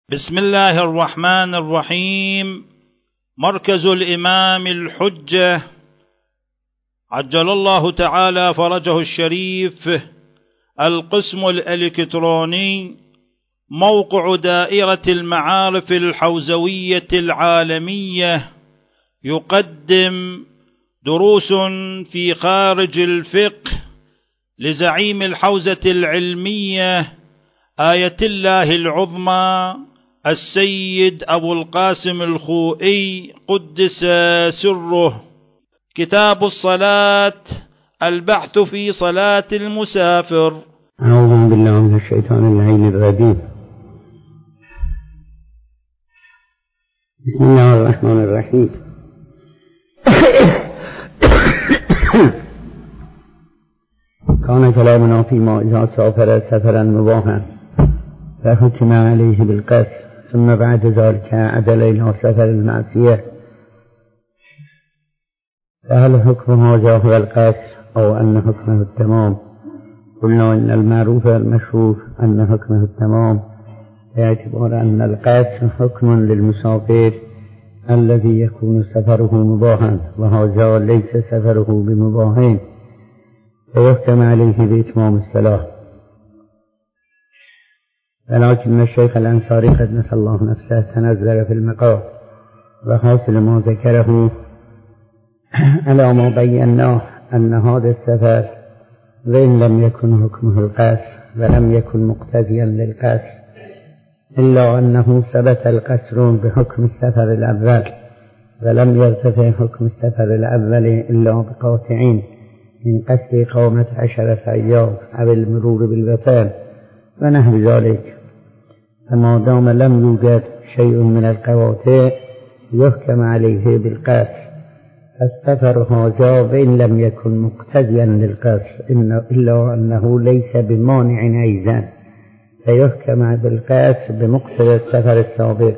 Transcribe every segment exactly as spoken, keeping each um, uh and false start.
بسم الله الرحمن الرحيم. مركز الإمام الحجة عجل الله تعالى فرجه الشريف، القسم الإلكتروني، موقع دائرة المعارف الحوزوية العالمية، يقدم دروس في خارج الفقه لزعيم الحوزة العلمية آية الله العظمى السيد أبو القاسم الخوئي قدس سره. كتاب الصلاة، البحث في صلاة المسافر. أعوذ بالله من الشيطان اللعين الرجيم. بسم الله الرحمن الرحيم. كان كلامنا فيما إذا سافر سفرا مباحا فحكم عليه بالقصر، ثم بعد ذلك عدل إلى سفر المعصية، فهل حكم هذا هو القصر أو أن حكمه التمام؟ قلنا إن المعروف المشهور أن حكمه التمام، باعتبار أن القصر حكم للمسافر الذي يكون سفره مباحا، وهذا ليس سفره بمباح، فيحكم عليه بإتمام الصلاة. ولكن الشيخ الأنصاري قدس الله نفسه تنزل في المقام، وحاصل ما ذكره على ما بيناه أن هذا السفر وإن لم يكن حكمه القصر ولم يكن مقتضيا للقصر، إلا أنه ثبت القصر بحكم السفر الأول، ولم يرتفع حكم السفر الأول إلا بقاطعين من قصد إقامة عشرة أيام أو المرور بالوطن ونحو ذلك. فما دام لم يوجد شيء من القواطع يحكم عليه بالقصر، السفر هذا وإن لم يكن مقتضيا للقصر إلا أنه ليس بمانع أيضا، فيحكم بالقصر بمقتضى السفر السابق.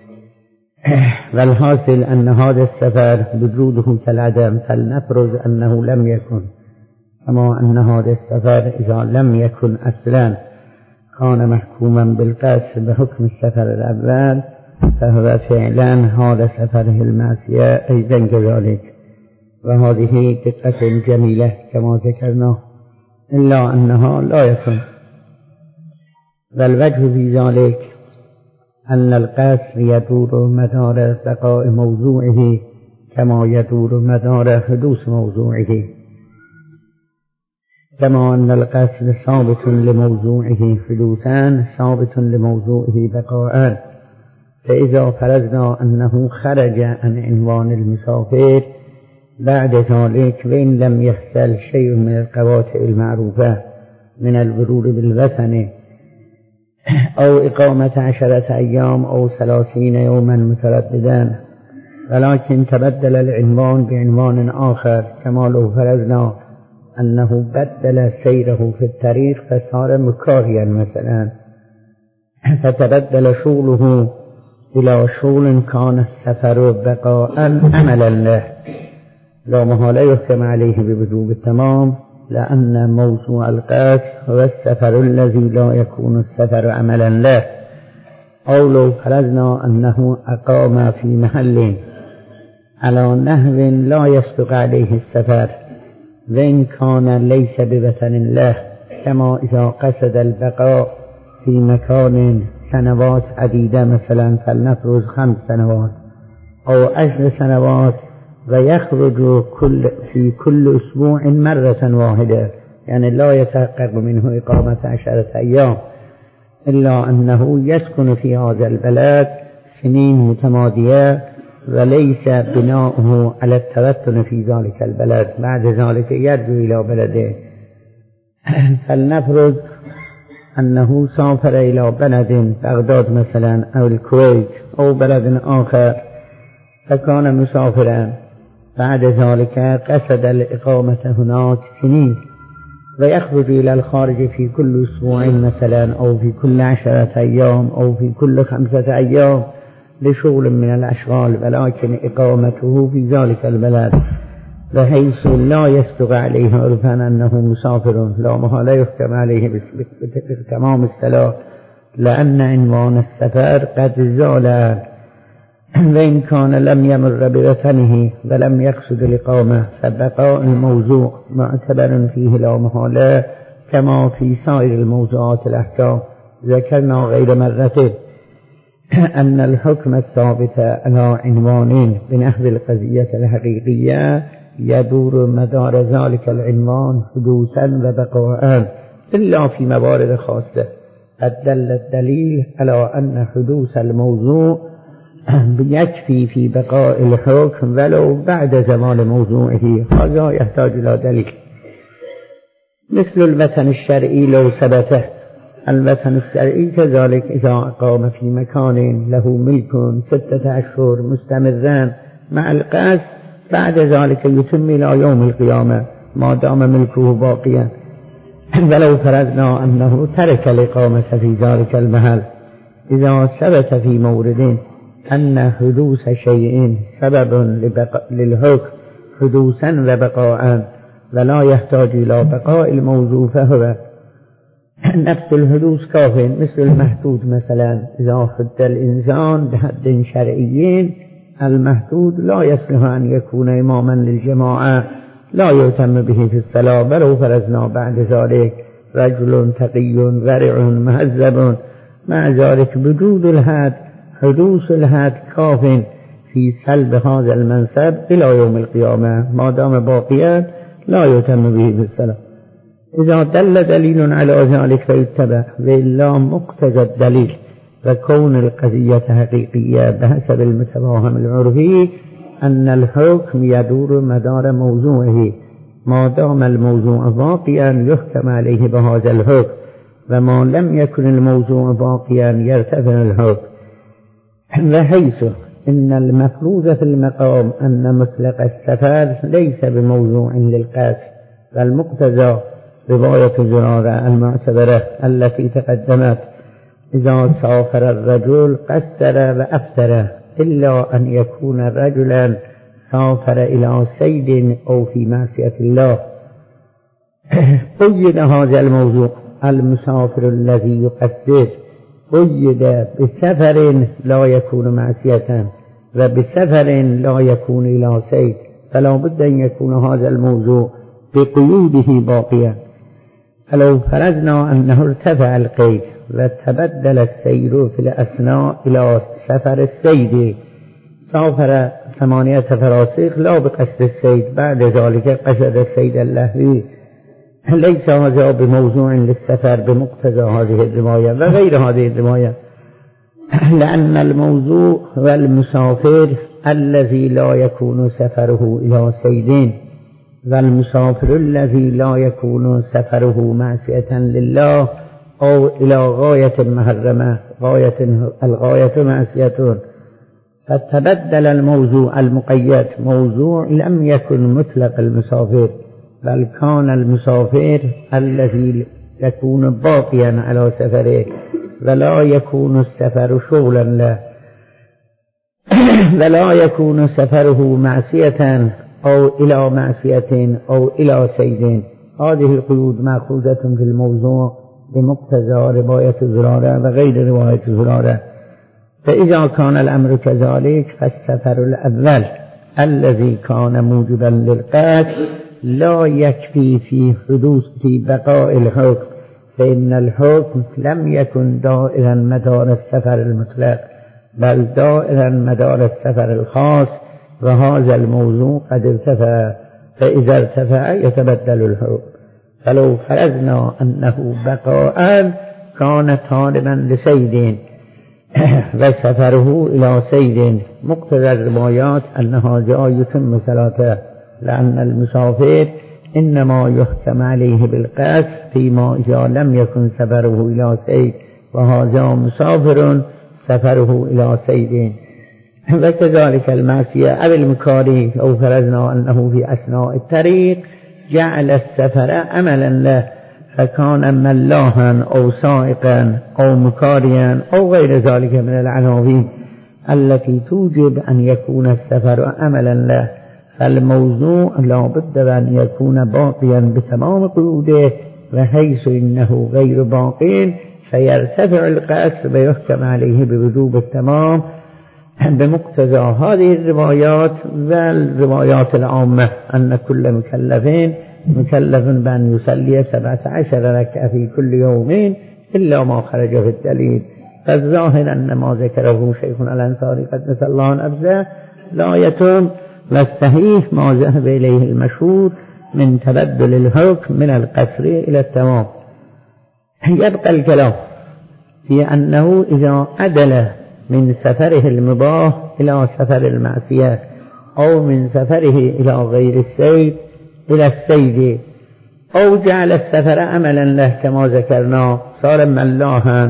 والحاصل أن هذا السفر وجوده كالعدم، فلنفرض أنه لم يكن، كما أن هذا السفر إذا لم يكن أصلا كان محكوما بالقصر بحكم السفر الأول، فهو فعلا هذا سفره المعصية أيضا كذلك. وهذه دقة جميلة كما ذكرنا، إلا أنها لا يكون. والوجه في ذلك أن القصر يدور مدار بقاء موضوعه كما يدور مدار حدوث موضوعه، كما أن القصر ثابت لموضوعه حدوثا ثابت لموضوعه بقاء. فإذا فرضنا أنه خرج عن عنوان المسافر بعد ذلك وإن لم يحصل شيء من القواطع المعروفة من المرور بالوطن أو إقامة عشرة أيام أو ثلاثين يوما مترددا، ولكن تبدل العنوان بعنوان آخر، كما لو فرضنا أنه بدل سيره في الطريق فصار مكاريا مثلا، فتبدل شغله إلى شغل كان السفر بقاء عملا له، لا محالة يحكم عليه بوجوب التمام، لأن موضوع القصر هو السفر الذي لا يكون السفر عملا له. أو لو فرضنا أنه أقام في محل على نحو لا يصدق عليه السفر وإن كان ليس بوطن له، كما إذا قصد البقاء في مكان سنوات عديدة، مثلا فلنفرض خمس سنوات أو عشر سنوات، ويخرج كل في كل أسبوع مرة واحدة، يعني لا يتحقق منه إقامة عشرة أيام، إلا أنه يسكن في هذا البلد سنين متمادية وليس بناؤه على التوطن في ذلك البلد، بعد ذلك يرجع إلى بلده. فلنفرض أنه سافر إلى بلد بغداد مثلا أو الكويت أو بلد آخر، فكان مسافرا، بعد ذلك قصد الإقامة هناك سنين، ويخرج إلى الخارج في كل أسبوع مثلا أو في كل عشرة أيام أو في كل خمسة أيام لشغل من الأشغال، ولكن إقامته في ذلك البلد، بحيث لا يصدق عليه عرفا أنه مسافر، لا محالة يحكم عليه بتمام الصلاة، لأن عنوان السفر قد زال، وإن كان لم يمر بوطنه ولم يقصد الإقامة فبقاء الموضوع معتبر فيه لا محالة كما في سائر الموضوعات الأحكام. ذكرنا غير مرة أن الحكم الثابت على عنوانين بنحو القضية الحقيقية يدور مدار ذلك العنوان حدوثا وبقاء إلا في موارد خاصة. قد دل الدليل على أن حدوث الموضوع يكفي في بقاء الحكم ولو بعد زمان موضوعه، هذا يحتاج إلى دليل. مثل الوطن الشرعي لو ثبته، الوطن الشرعي كذلك إذا أقام في مكان له ملك ستة أشهر مستمرا مع القصد بعد ذلك يتم إلى يوم القيامة ما دام ملكه باقيا. ولو فرضنا أنه ترك الإقامة في ذلك المحل، إذا ثبت في مورد أن حدوث شيء سبب للحكم حدوثا وبقاء ولا يحتاج إلى بقاء الموضوع فهو نفس الحدوث كاف. مثل المحدود مثلا، إذا حد الإنسان بحد شرعي المحدود لا يصلح أن يكون إماما للجماعة لا يهتم به في الصلاة، ولو فرضنا بعد ذلك رجل تقي ورع مهذب، مع ذلك وجود الحد حدوث الحد كاف في سلب هذا المنصب إلى يوم القيامة ما دام باقيا لا يهتم به في الصلاة. إذا دل دليل على ذلك فيتبع، وإلا مقتضى الدليل وكون القضية حقيقية بحسب المتفاهم العرفي أن الحكم يدور مدار موضوعه ما دام الموضوع باقيا يحكم عليه بهذا الحكم، وما لم يكن الموضوع باقيا يرتفع الحكم. وحيث إن المفروض في المقام أن مطلق السفر ليس بموضوع للقصد، والمقتضى رواية زرارة المعتبرة التي تقدمت إذا سافر الرجل قصر وأفطر إلا أن يكون رجلا سافر إلى صيد أو في معصية الله. قيد هذا الموضوع المسافر الذي يقصر قيد بسفر لا يكون معصية وبسفر لا يكون إلى صيد، فلا بد أن يكون هذا الموضوع بقيوده باقيا. فلو فرضنا أنه ارتفع القيد وتبدل السير في الأثناء إلى سفر الصيد، سافر ثمانية فراسخ لا بقصد الصيد، بعد ذلك قصد الصيد اللهوي، ليس هذا بموضوع للسفر بمقتضى هذه الرواية وغير هذه الرواية، لأن الموضوع هو المسافر الذي لا يكون سفره إلى صيد، والمسافر الذي لا يكون سفره معصية لله أو إلى غاية محرمة، غاية الغاية معصية. فتبدل الموضوع المقيد موضوع لم يكن مطلق المسافر، بل كان المسافر الذي يكون باقيا على سفره ولا يكون السفر شغلا له، ولا يكون سفره معصية أو إلى معصية أو إلى صيد. هذه القيود مأخوذة في الموضوع بمقتضى رواية زرارة وغير رواية زرارة. فإذا كان الأمر كذلك فالسفر الأول الذي كان موجبا للقتل لا يكفي في حدوث في بقاء الحكم، فإن الحكم لم يكن دائرا مدار السفر المطلق بل دائرا مدار السفر الخاص، وهذا الموضوع قد ارتفع، فإذا ارتفع يتبدل الحكم. فلو فرضنا أنه بقاء كان طالبا لصيد وسفره إلى صيد، مقتضى الروايات أن هذا يتم صلاته، لأن المسافر إنما يحكم عليه بالقصد فيما إذا لم يكن سفره إلى صيد، وهذا مسافر سفره إلى صيد. وكذلك المعصية أو المكاره، أو فرضنا أنه في أثناء الطريق جعل السفر عملا له فكان ملاحا أو سائقا أو مكاريا أو غير ذلك من العناوين التي توجب أن يكون السفر عملا له، فالموضوع لا بد أن يكون باقيا بتمام قيوده، وحيث إنه غير باق فيرتفع القصر ويحكم عليه بوجوب التمام بمقتضى هذه الروايات والروايات العامة أن كل مكلفين مكلف بأن يصلي سبعة عشر ركعة في كل يومين إلا ما خرج في الدليل. فالظاهر أن ما ذكره شيخنا الأنصاري قدس الله نفسه لا يتم، والصحيح ما ذهب إليه المشهور من تبدل الحكم من القصر إلى التمام. يبقى الكلام في أنه إذا عدل من سفره المباح إلى سفر المعصية أو من سفره إلى غير السيد إلى السيد أو جعل السفر عملا له كما ذكرنا صار ملاحا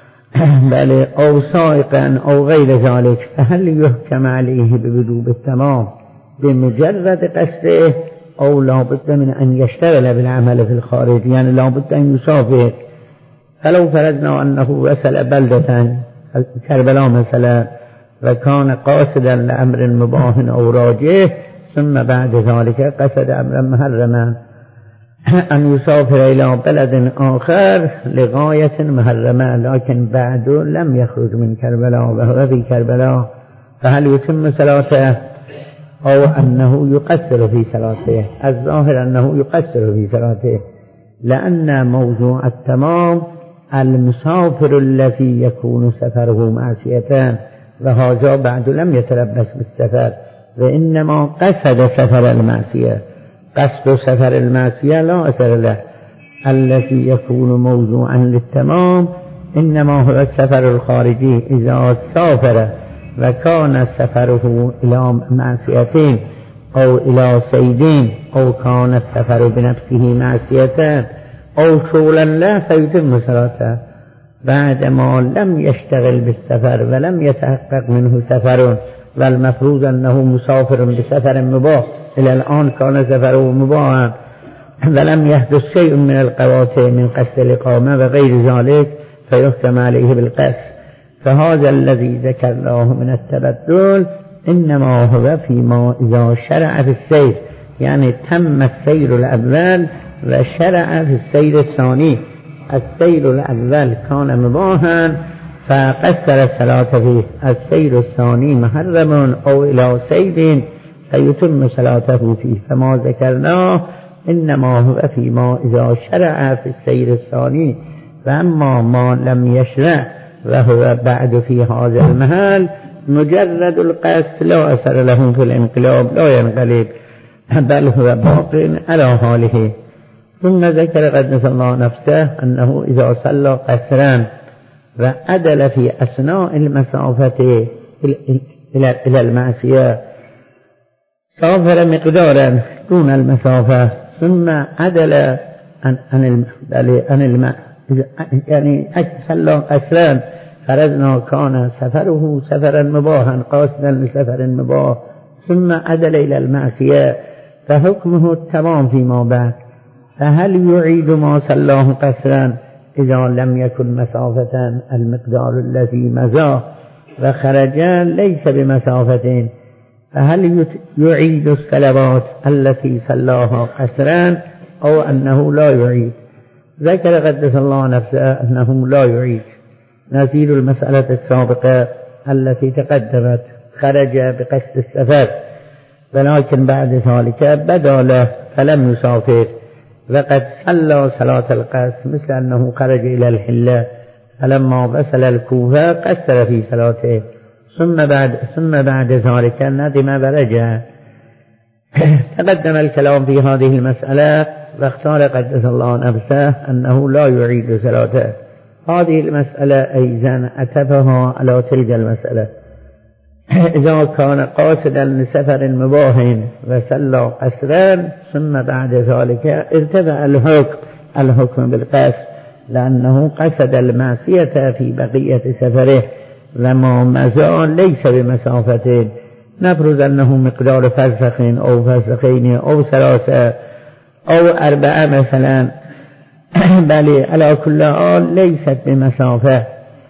بل أو سائقا أو غير ذلك، فهل يحكم عليه بوجوب التمام بمجرد قصده أو لا بد من أن يشتغل بالعمل في الخارج، يعني لا بد أن يسافر؟ فلو فرضنا أنه وصل بلدة كربلاء مثلا وكان قاصدا لأمر مباح أو راجح ثم بعد ذلك قصد أمرا محرما أن يسافر إلى بلد آخر لغاية محرمة لكن بعد لم يخرج من كربلاء وهو في كربلاء، فهل يتم صلاته أو أنه يقصر في صلاته؟ الظاهر أنه يقصر في صلاته، لأن موضوع التمام المسافر الذي يكون سفره معصيتان وهذا بعد لم يتلبس بالسفر وإنما قصد سفر المعصية. قصد سفر المعصية لا أثر له. الذي يكون موضوعا للتمام إنما هو السفر الخارجي إذا سافر وكان سفره إلى معصيتين أو إلى صيدين أو كان السفر بنفسه معصيتان أو شغلا لا فيتم صلاته بعدما لم يشتغل بالسفر ولم يتحقق منه سفر، والمفروض أنه مسافر بسفر مباح، إلى الآن كان سفره مباحا ولم يحدث شيء من القواطع من قصد الإقامة وغير ذلك فيحكم عليه بالقصر. فهذا الذي ذكرناه من التبدل إنما هو فيما إذا شرع في السير، يعني تم السير الأول وشرع في السير الثاني. السير الأول كان مباحا فقصر الصلاة فيه، السير الثاني محرم أو إلى سيد فيتم صلاته فيه. فما ذكرناه إنما هو فيما إذا شرع في السير الثاني، فأما ما لم يشرع وهو بعد في هذا المحل مجرد القصد لا أثر له في الانقلاب، لا ينقلب بل هو باق على حاله. ثم ذكر قدس الله نفسه أنه إذا صلى قصرا وعدل في أثناء المسافة إلى المعصية سافر مقدارا دون المسافة ثم عدل عن عن عن الماء، يعني صلى قصرا فرضنا كان سفره سفرا مباحا قاصدا لسفر مباح ثم عدل إلى المعصية فحكمه التمام فيما بعد. فهل يعيد ما صلاه قصرا إذا لم يكن مسافة المقدار الذي مضى وخرج ليس بمسافتين؟ فهل يعيد الصلوات التي صلاها قصرا أو أنه لا يعيد؟ ذكر قدس الله نفسه أنه لا يعيد، نزيل المسألة السابقة التي تقدمت، خرج بقصد السفر ولكن بعد ذلك بدا له فلم يسافر وقد صلى صلاة القصر، مثل أنه خرج إلى الحلة فلما وصل الكوفة قصر في صلاته ثم بعد ثم بعد ذلك ندم ورجع. تقدم الكلام في هذه المسألة واختار قدس الله نفسه أنه لا يعيد صلاته. هذه المسألة أيضا أتفها على تلك المسألة. إذا كان قاصدا لسفر مباح وصلى قصرا ثم بعد ذلك ارتفع الحكم الحكم بالقصر لأنه قصد المعصية في بقية سفره وما مضى ليس بمسافتين، نفرض أنه مقدار فرسخين أو فرسخين أو ثلاثة أو أربعة مثلا، بل على كل حال ليست بمسافة،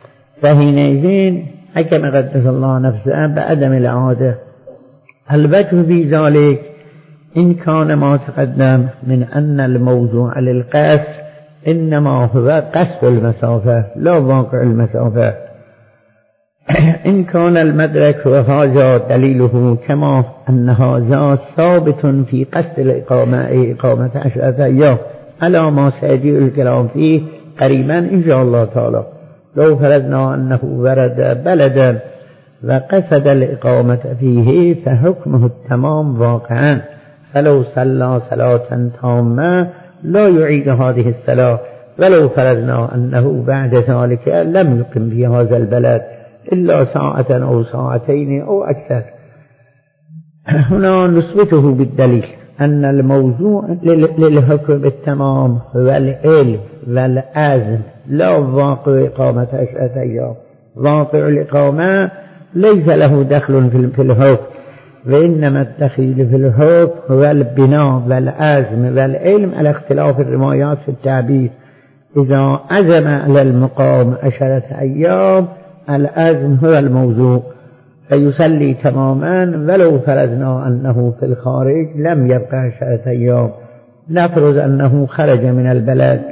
فحينئذ حكم قدس الله نفسه بعدم العادة. الوجه في ذلك إن كان ما تقدم من أن الموضوع للقصر إنما هو قصد المسافة لا واقع المسافة. إن كان المدرك وهذا دليله كما أن هذا ثابت في قصد الإقامة إقامة عشرة أيام على ما سيجيء الكلام فيه قريبا إن شاء الله تعالى. لو فرضنا أنه ورد بلدا وقصد الإقامة فيه فحكمه التمام واقعا، فلو صلى صلاة تامة لا يعيد هذه الصلاة، ولو فرضنا أنه بعد ذلك لم يقم في هذا البلد إلا ساعة أو ساعتين أو أكثر. هنا نثبته بالدليل أن الموضوع للحكم بالتمام هو العلم والعزم لا واقع إقامة عشرة أيام. واقع الإقامة ليس له دخل في الحكم، وإنما الدخيل في الحكم هو البناء والعزم والعلم على اختلاف الروايات في التعبير. إذا عزم على المقام عشرة أيام العزم هو الموضوع فيصلي تماما، ولو فرضنا أنه في الخارج لم يبقى عشرة أيام. نفرض أنه خرج من البلد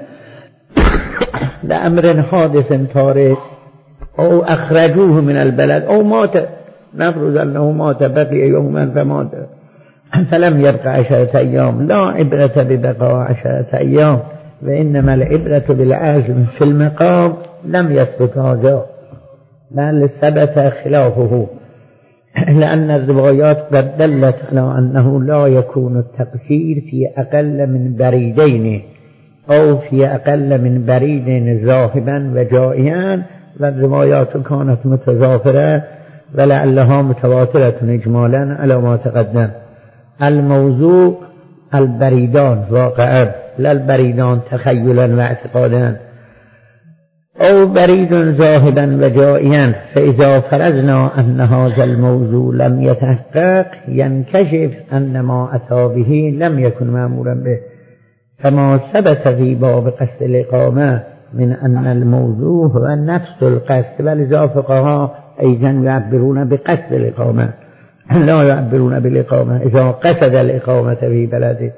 لأمر حادث طارئ أو أخرجوه من البلد أو مات، نفرض أنه مات بقي يوما فمات فلم يبقى عشرة أيام، لا عبرة ببقاء عشرة أيام، وإنما العبرة بالعزم في المقام. لم يثبت هذا بل ثبت خلافه، لأن الروايات قد دلت على أنه لا يكون التقصير في أقل من بريدين أو في أقل من بريد ذاهبا وجائعا، والروايات كانت متضافرة ولعلها متواترة إجمالا على ما تقدم. الموضوع البريدان واقعا لا البريدان تخيلا واعتقادا، أو بريد ذاهبا وجائعا. فإذا فرضنا أن هذا الموضوع لم يتحقق ينكشف أن ما أتى به لم يكن مأمورا به، كما ثبت في باب قصد الإقامة من أن الموضوع هو نفس القصد، ولذا فقهاء أيضا يعبرون بقصد الإقامة لا يعبرون بالإقامة إذا قصد الإقامة في بلده.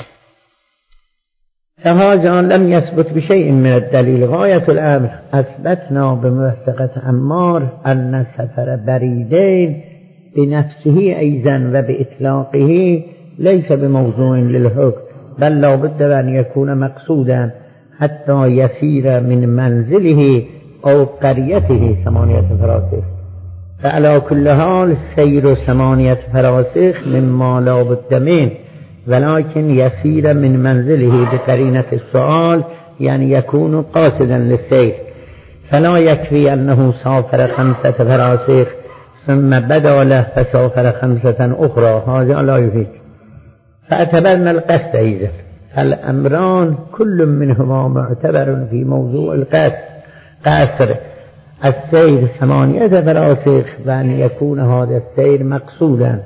فهذا لم يثبت بشيء من الدليل. غاية الأمر أثبتنا بموثقة عمار أن سفر بريدين بنفسه أيضا وبإطلاقه ليس بموضوع للحكم، بل لا بد أن يكون مقصودا حتى يسير من منزله أو قريته ثمانية فراسخ. فعلى كل حال سير ثمانية فراسخ مما لا بد منه، ولكن يسير من منزله بقرينة السؤال يعني يكون قاصدا للسير، فلا يكفي أنه سافر خمسة فراسخ ثم بدا له فسافر خمسة أخرى، هذا لا يفيد. فاعتبرنا القصد أيضا، فالأمران كل منهما معتبر في موضوع القصد. قصر السير ثمانية فراسخ وأن يكون هذا السير مقصودا،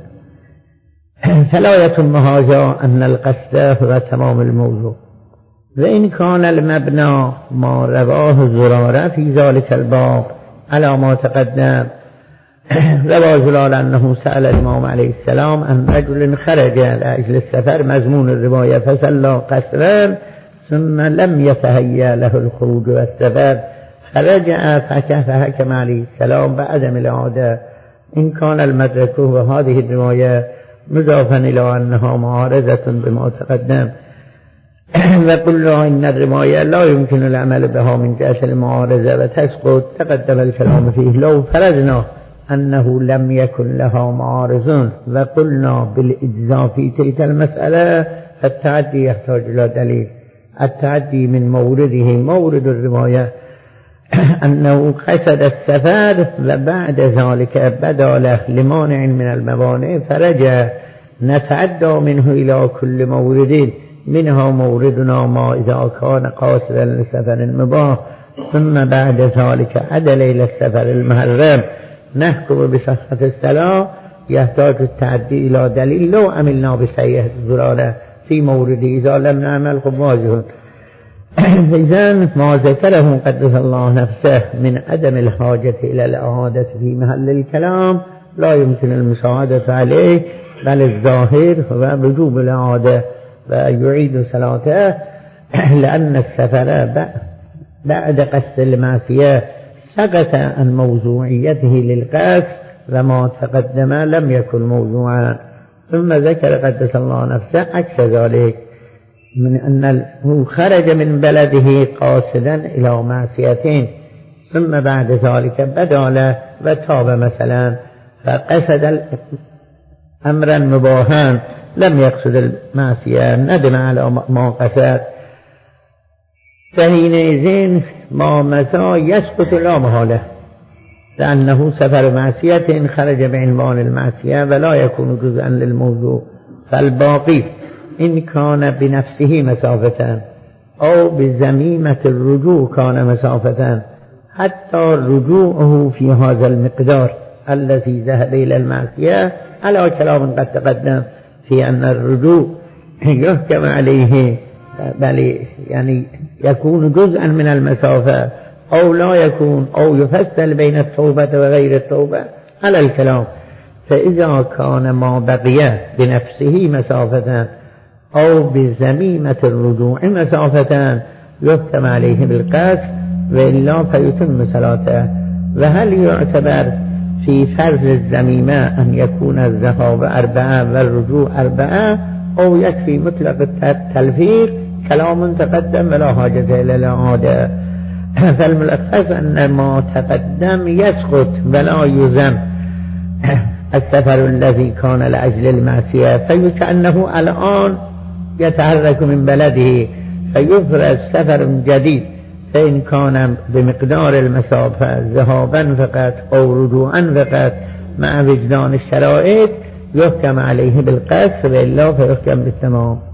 فلا يتم هذا أن القصد هو تمام الموضوع. وإن كان المبنى ما رواه زرارة في ذلك الباب على ما تقدم، رواه زرارة أنه سأل الإمام عليه السلام عن رجل خرج لأجل السفر مضمون الرواية فصلى قصرا ثم لم يتهيأ له الخروج والسفر فرجع فحكم عليه السلام بعدم العادة. إن كان المدرك وهذه الرواية مضافا إلى أنها معارضة بما تقدم، وقلنا إن الرواية لا يمكن العمل بها من جهة المعارضة وتسقط، تقدم الكلام فيه. لو فرضنا أنه لم يكن لها معارضون وقلنا بالإجزاء في تلك المسألة فالتعدي يحتاج إلى دليل. التعدي من مورده مورد الرواية أنه قصد السفر وبعد ذلك بدا له لمانع من الموانع فرجع، نتعدى منه إلى كل مورد، منها موردنا ما إذا كان قاصدا لسفر مباح ثم بعد ذلك عدل إلى السفر المحرم نحكم بصحة الصلاة. يحتاج التعدي إلى دليل. لو عملنا بسيئة الزرارة في مورد إذا لم نعمل خبازه. إذن ما ذكره قدس الله نفسه من عدم الحاجة إلى الإعادة في محل الكلام لا يمكن المساعدة عليه، بل الظاهر هو وجوب الإعادة ويعيد صلاته لأن السفر بعد قصد المعصية سقط عن موضوعيته للقصد، وما تقدم لم يكن موضوعا. ثم ذكر قدس الله نفسه عكس ذلك، من أنه خرج من بلده قاصدا إلى معصيتين، ثم بعد ذلك بدا له وتاب مثلا، فقصد أمرا مباحا لم يقصد المعصية، ندم على ما قصد، فحينئذ ما مضى يسقط لا محالة، لأنه سفر معصية خرج بعنوان المعصية ولا يكون جزءا للموضوع. فالباقي إن كان بنفسه مسافة أو بزميمة الرجوع كان مسافة، حتى رجوعه في هذا المقدار الذي ذهب إلى المعصية على كلام قد تقدم في أن الرجوع يحكم عليه، بل يعني يكون جزءا من المسافة أو لا يكون، أو يفصل بين التوبة وغير التوبة على الكلام. فإذا كان ما بقي بنفسه مسافة أو بزميمة الرجوع مسافة يحكم عليه بالقصد، وإلا فيتم صلاته. وهل يعتبر في فرض الزميمة أن يكون الذهاب أربعة والرجوع أربعة، أو يكفي مطلق التلفيق؟ كلام تقدم ولا حاجة إلى الإعادة. فالملخص أن ما تقدم يسقط ولا يذم السفر الذي كان لأجل المعصية، فكأنه الآن يتحرك من بلده فيفرز سفر جديد، فإن كان بمقدار المسافة ذهابا فقط أو رجوعا فقط مع وجدان الشرائط يحكم عليه بالقصد، وإلا فيحكم بالتمام.